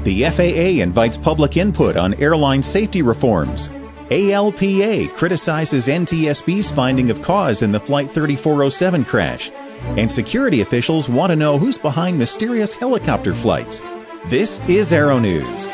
The FAA invites public input on airline safety reforms. ALPA criticizes NTSB's finding of cause in the Flight 3407 crash. And security officials want to know who's behind mysterious helicopter flights. This is Aero News.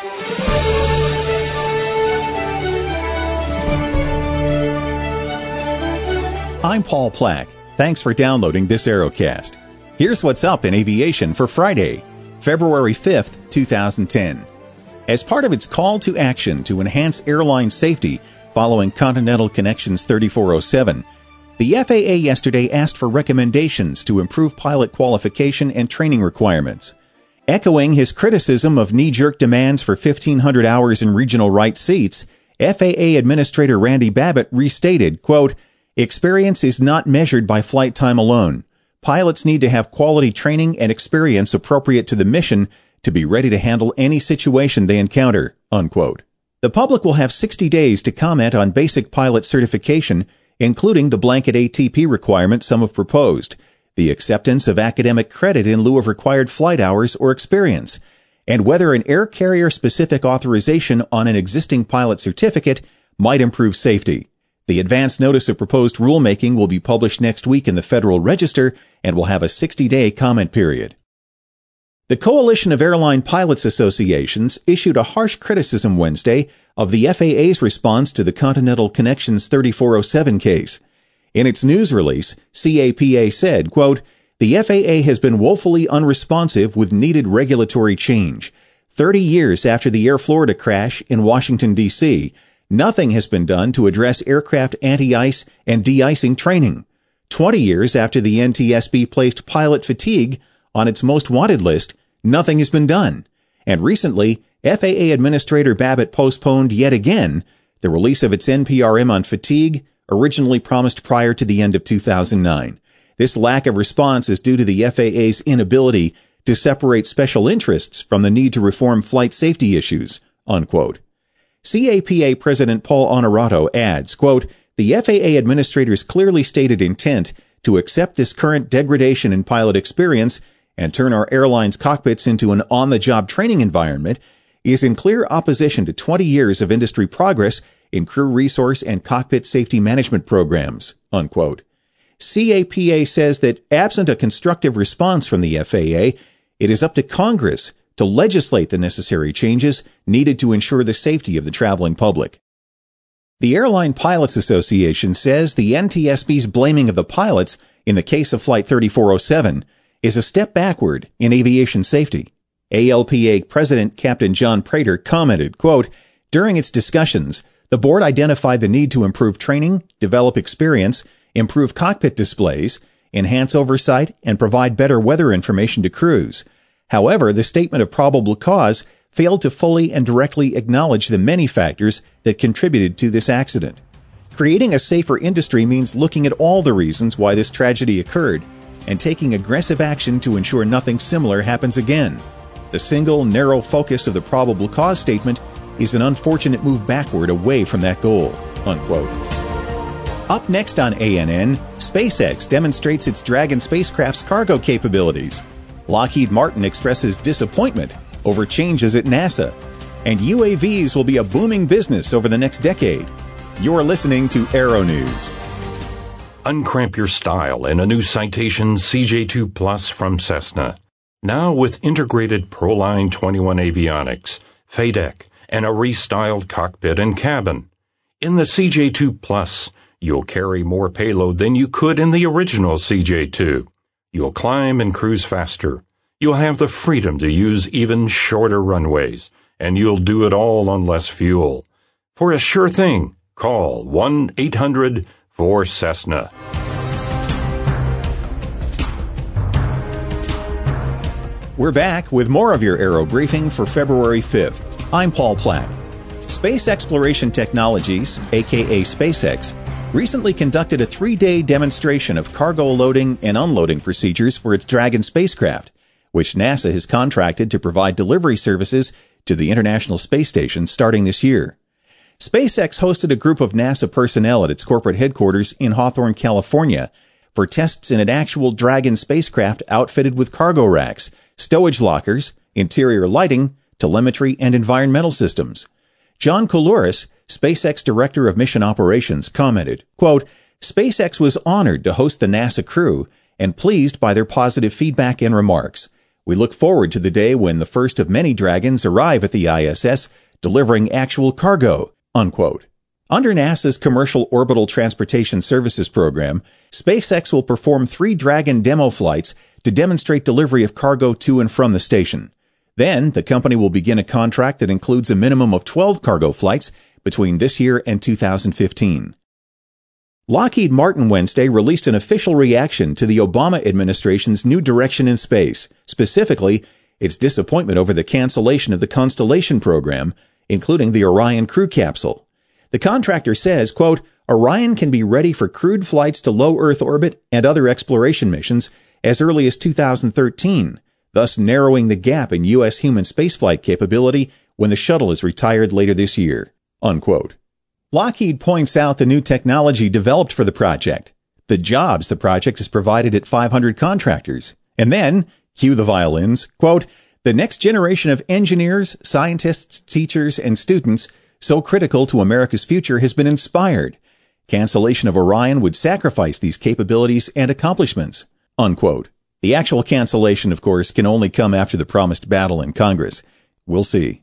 I'm Paul Plack. Thanks for downloading this Aerocast. Here's what's up in aviation for Friday, February 5th, 2010. As part of its call to action to enhance airline safety following Continental Connections 3407, the FAA yesterday asked for recommendations to improve pilot qualification and training requirements. Echoing his criticism of knee-jerk demands for 1,500 hours in regional right seats, FAA Administrator Randy Babbitt restated, quote, "Experience is not measured by flight time alone. Pilots need to have quality training and experience appropriate to the mission to be ready to handle any situation they encounter," unquote. The public will have 60 days to comment on basic pilot certification, including the blanket ATP requirement some have proposed, the acceptance of academic credit in lieu of required flight hours or experience, and whether an air carrier-specific authorization on an existing pilot certificate might improve safety. The advance notice of proposed rulemaking will be published next week in the Federal Register and will have a 60-day comment period. The Coalition of Airline Pilots Associations issued a harsh criticism Wednesday of the FAA's response to the Continental Connections 3407 case. In its news release, CAPA said, quote, "The FAA has been woefully unresponsive with needed regulatory change. 30 years after the Air Florida crash in Washington, D.C., nothing has been done to address aircraft anti-ice and de-icing training. 20 years after the NTSB placed pilot fatigue on its most wanted list, nothing has been done. And recently, FAA Administrator Babbitt postponed yet again the release of its NPRM on fatigue, originally promised prior to the end of 2009. This lack of response is due to the FAA's inability to separate special interests from the need to reform flight safety issues," unquote. CAPA President Paul Honorato adds, quote, "The FAA administrator's clearly stated intent to accept this current degradation in pilot experience and turn our airlines' cockpits into an on-the-job training environment is in clear opposition to 20 years of industry progress in crew resource and cockpit safety management programs," unquote. CAPA says that absent a constructive response from the FAA, it is up to Congress to legislate the necessary changes needed to ensure the safety of the traveling public. The Airline Pilots Association says the NTSB's blaming of the pilots in the case of Flight 3407 is a step backward in aviation safety. ALPA President Captain John Prater commented, quote, "During its discussions, the board identified the need to improve training, develop experience, improve cockpit displays, enhance oversight, and provide better weather information to crews. However, the statement of probable cause failed to fully and directly acknowledge the many factors that contributed to this accident. Creating a safer industry means looking at all the reasons why this tragedy occurred and taking aggressive action to ensure nothing similar happens again. The single, narrow focus of the probable cause statement is an unfortunate move backward away from that goal," unquote. Up next on ANN, SpaceX demonstrates its Dragon spacecraft's cargo capabilities. Lockheed Martin expresses disappointment over changes at NASA. And UAVs will be a booming business over the next decade. You're listening to Aero News. Uncramp your style in a new Citation CJ2 Plus from Cessna. Now with integrated Proline 21 avionics, FADEC, and a restyled cockpit and cabin. In the CJ2 Plus, you'll carry more payload than you could in the original CJ2. You'll climb and cruise faster. You'll have the freedom to use even shorter runways, and you'll do it all on less fuel. For a sure thing, call 1-800-4CESSNA. We're back with more of your Aero Briefing for February 5th. I'm Paul Plack. Space Exploration Technologies, aka SpaceX, recently conducted a 3-day demonstration of cargo loading and unloading procedures for its Dragon spacecraft, which NASA has contracted to provide delivery services to the International Space Station starting this year. SpaceX hosted a group of NASA personnel at its corporate headquarters in Hawthorne, California, for tests in an actual Dragon spacecraft outfitted with cargo racks, stowage lockers, interior lighting, telemetry, and environmental systems. John Koulouris, SpaceX Director of Mission Operations, commented, quote, SpaceX was honored to host the NASA crew and pleased by their positive feedback and remarks. We look forward to the day when the first of many Dragons arrive at the ISS, delivering actual cargo, unquote. Under NASA's Commercial Orbital Transportation Services program, SpaceX will perform 3 Dragon demo flights to demonstrate delivery of cargo to and from the station. Then, the company will begin a contract that includes a minimum of 12 cargo flights between this year and 2015. Lockheed Martin Wednesday released an official reaction to the Obama administration's new direction in space, specifically its disappointment over the cancellation of the Constellation program, including the Orion crew capsule. The contractor says, quote, Orion can be ready for crewed flights to low Earth orbit and other exploration missions as early as 2013, thus narrowing the gap in U.S. human spaceflight capability when the shuttle is retired later this year, unquote. Lockheed points out the new technology developed for the project, the jobs the project has provided at 500 contractors, and then, cue the violins, quote, the next generation of engineers, scientists, teachers, and students so critical to America's future has been inspired. Cancellation of Orion would sacrifice these capabilities and accomplishments, unquote. The actual cancellation, of course, can only come after the promised battle in Congress. We'll see.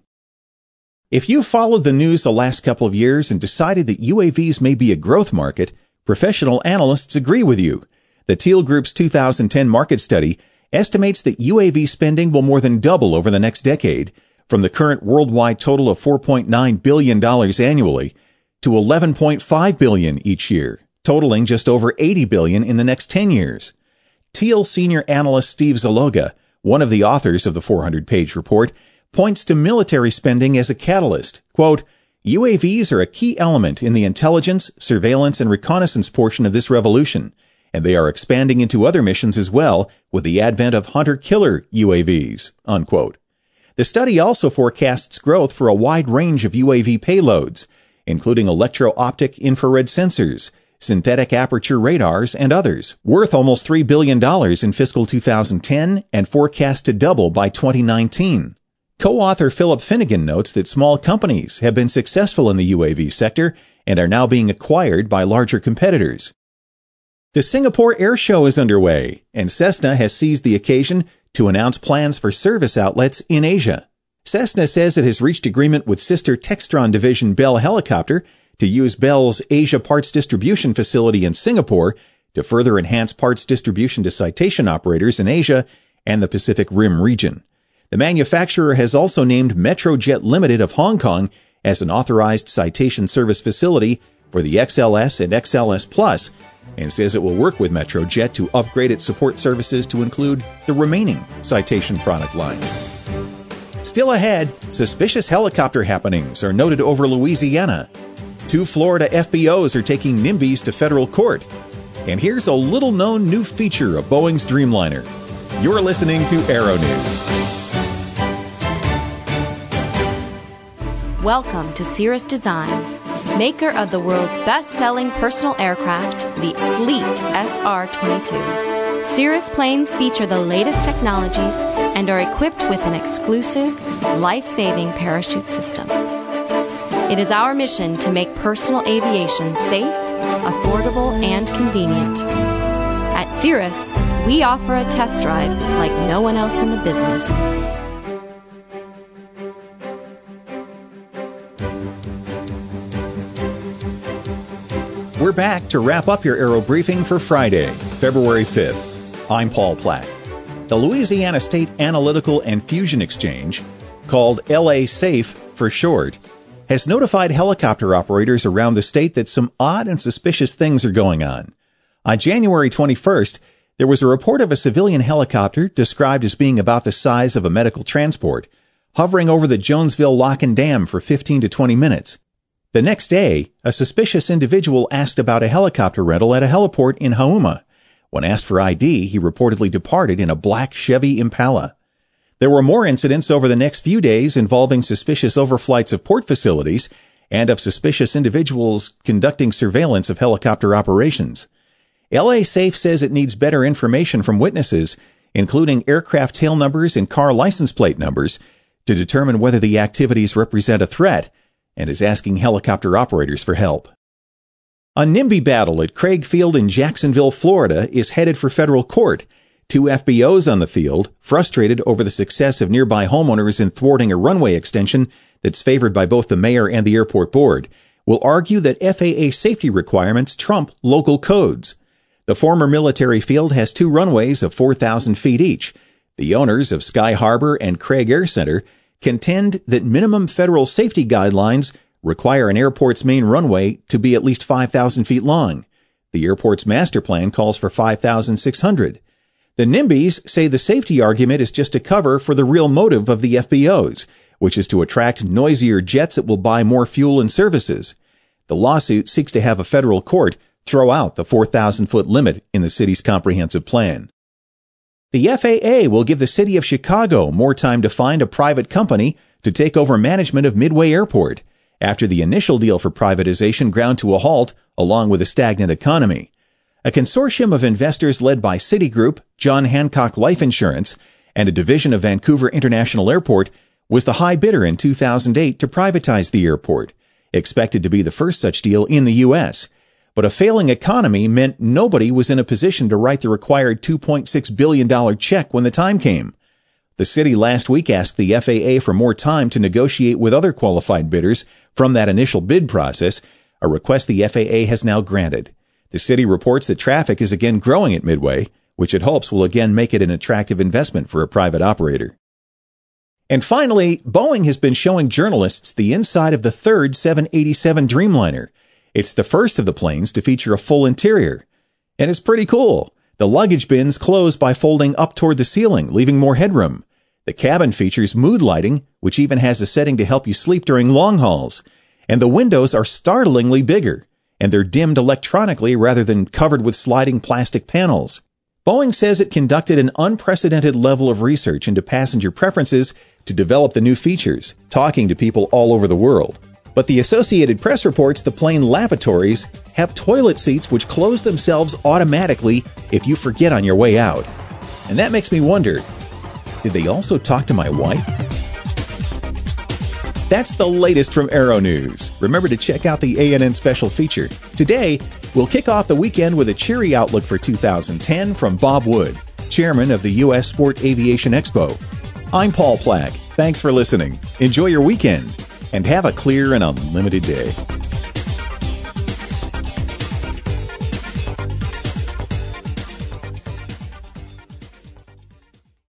If you followed the news the last couple of years and decided that UAVs may be a growth market, professional analysts agree with you. The Teal Group's 2010 market study estimates that UAV spending will more than double over the next decade, from the current worldwide total of $4.9 billion annually to $11.5 billion each year, totaling just over $80 billion in the next 10 years. Teal senior analyst Steve Zaloga, one of the authors of the 400-page report, points to military spending as a catalyst. Quote, UAVs are a key element in the intelligence, surveillance, and reconnaissance portion of this revolution, and they are expanding into other missions as well with the advent of hunter-killer UAVs, unquote. The study also forecasts growth for a wide range of UAV payloads, including electro-optic infrared sensors, synthetic aperture radars, and others, worth almost $3 billion in fiscal 2010 and forecast to double by 2019. Co-author Philip Finnegan notes that small companies have been successful in the UAV sector and are now being acquired by larger competitors. The Singapore Air Show is underway, and Cessna has seized the occasion to announce plans for service outlets in Asia. Cessna says it has reached agreement with sister Textron division Bell Helicopter to use Bell's Asia Parts Distribution facility in Singapore to further enhance parts distribution to Citation operators in Asia and the Pacific Rim region. The manufacturer has also named Metrojet Limited of Hong Kong as an authorized Citation service facility for the XLS and XLS Plus, and says it will work with Metrojet to upgrade its support services to include the remaining Citation product line. Still ahead, suspicious helicopter happenings are noted over Louisiana. 2 Florida FBOs are taking NIMBYs to federal court. And here's a little-known new feature of Boeing's Dreamliner. You're listening to Aero News. Welcome to Cirrus Design, maker of the world's best-selling personal aircraft, the sleek SR-22. Cirrus planes feature the latest technologies and are equipped with an exclusive, life-saving parachute system. It is our mission to make personal aviation safe, affordable, and convenient. At Cirrus, we offer a test drive like no one else in the business. We're back to wrap up your Aero Briefing for Friday, February 5th. I'm Paul Platt. The Louisiana State Analytical and Fusion Exchange, called LA SAFE for short, has notified helicopter operators around the state that some odd and suspicious things are going on. On January 21st, there was a report of a civilian helicopter described as being about the size of a medical transport, hovering over the Jonesville Lock and Dam for 15 to 20 minutes. The next day, a suspicious individual asked about a helicopter rental at a heliport in Houma. When asked for ID, he reportedly departed in a black Chevy Impala. There were more incidents over the next few days involving suspicious overflights of port facilities and of suspicious individuals conducting surveillance of helicopter operations. LA SAFE says it needs better information from witnesses, including aircraft tail numbers and car license plate numbers, to determine whether the activities represent a threat and is asking helicopter operators for help. A NIMBY battle at Craig Field in Jacksonville, Florida is headed for federal court. 2 FBOs on the field, frustrated over the success of nearby homeowners in thwarting a runway extension that's favored by both the mayor and the airport board, will argue that FAA safety requirements trump local codes. The former military field has 2 runways of 4,000 feet each. The owners of Sky Harbor and Craig Air Center contend that minimum federal safety guidelines require an airport's main runway to be at least 5,000 feet long. The airport's master plan calls for 5,600. The NIMBYs say the safety argument is just a cover for the real motive of the FBOs, which is to attract noisier jets that will buy more fuel and services. The lawsuit seeks to have a federal court throw out the 4,000-foot limit in the city's comprehensive plan. The FAA will give the city of Chicago more time to find a private company to take over management of Midway Airport after the initial deal for privatization ground to a halt along with a stagnant economy. A consortium of investors led by Citigroup, John Hancock Life Insurance, and a division of Vancouver International Airport was the high bidder in 2008 to privatize the airport, expected to be the first such deal in the U.S., but a failing economy meant nobody was in a position to write the required $2.6 billion check when the time came. The city last week asked the FAA for more time to negotiate with other qualified bidders from that initial bid process, a request the FAA has now granted. The city reports that traffic is again growing at Midway, which it hopes will again make it an attractive investment for a private operator. And finally, Boeing has been showing journalists the inside of the third 787 Dreamliner. It's the first of the planes to feature a full interior. And it's pretty cool. The luggage bins close by folding up toward the ceiling, leaving more headroom. The cabin features mood lighting, which even has a setting to help you sleep during long hauls. And the windows are startlingly bigger, and they're dimmed electronically rather than covered with sliding plastic panels. Boeing says it conducted an unprecedented level of research into passenger preferences to develop the new features, talking to people all over the world. But the Associated Press reports the plane lavatories have toilet seats which close themselves automatically if you forget on your way out. And that makes me wonder, did they also talk to my wife? That's the latest from Aero News. Remember to check out the ANN special feature. Today, we'll kick off the weekend with a cheery outlook for 2010 from Bob Wood, chairman of the U.S. Sport Aviation Expo. I'm Paul Plack. Thanks for listening. Enjoy your weekend and have a clear and unlimited day.